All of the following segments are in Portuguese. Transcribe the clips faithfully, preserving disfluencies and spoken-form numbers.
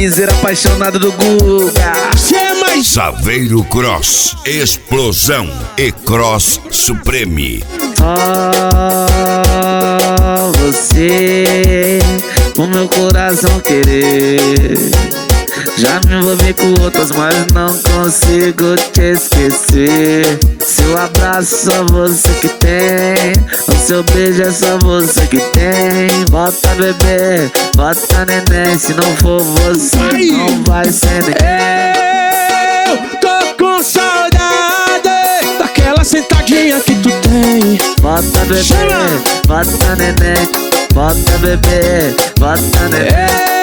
piseiro apaixonado do Guga. Cê é mais Saveiro Cross, Explosão e Cross Supreme. Só você, o meu coração querer. Já me envolvi com outras, mas não consigo te esquecer. Seu abraço só você que tem, o seu beijo é só você que tem. Bota bebê, bota neném, se não for você Ai. não vai ser ninguém. Eu tô com saudade daquela sentadinha que tu tem. Bota bebê, Chama. bota neném, bota bebê, bota neném.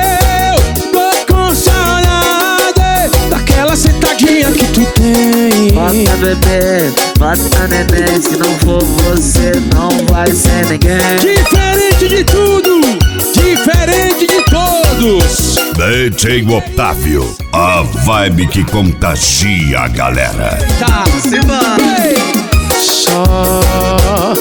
Daquela sentadinha que tu tem. Bota bebê, bota neném, se não for você não vai ser ninguém. Diferente de tudo, diferente de todos. D J Otávio, a vibe que contagia a galera. Tá, Simba. só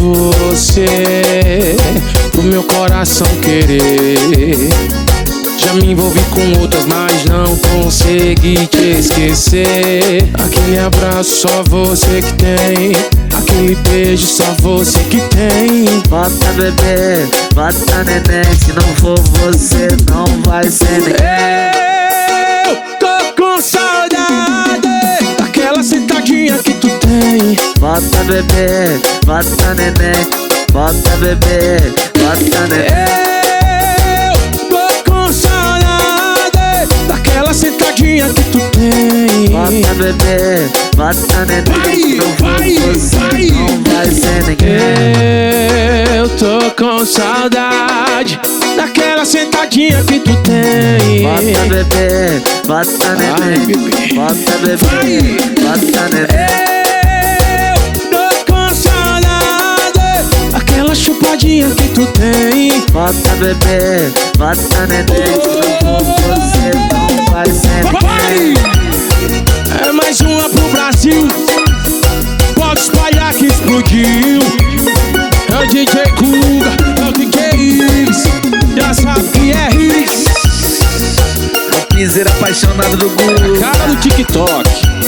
você pro meu coração querer. Já me envolvi com outras, mas não consegui te esquecer. Aquele abraço só você que tem, aquele beijo só você que tem. Bota bebê, bota neném, se não for você não vai ser ninguém. Eu tô com saudade daquela sentadinha que tu tem. Bota bebê, bota neném, bota bebê, bota neném. Sentadinha que tu tem. Bota bebê, bota neném, se não for você vai. não vai ser ninguém. Eu tô com saudade daquela sentadinha que tu tem. Bota bebê, bota neném, bebê. bota bebê, bota neném. Eu tô com saudade daquela chupadinha que tu tem. Bota bebê, bota neném, se não for você não vai ser ninguém. É mais uma pro Brasil, pode espalhar que explodiu. É o D J Guga, é o D J X, já sabe que é Hits. O piseiro apaixonado do Guga. Cara do TikTok.